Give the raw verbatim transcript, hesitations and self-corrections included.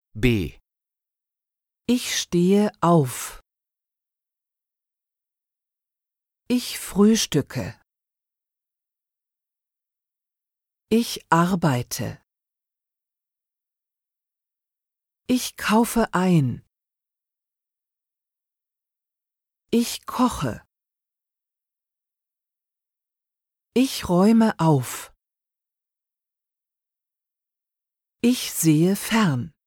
B. Ich stehe auf. Ich frühstücke. Ich arbeite. Ich kaufe ein. Ich koche. Ich räume auf. Ich sehe fern.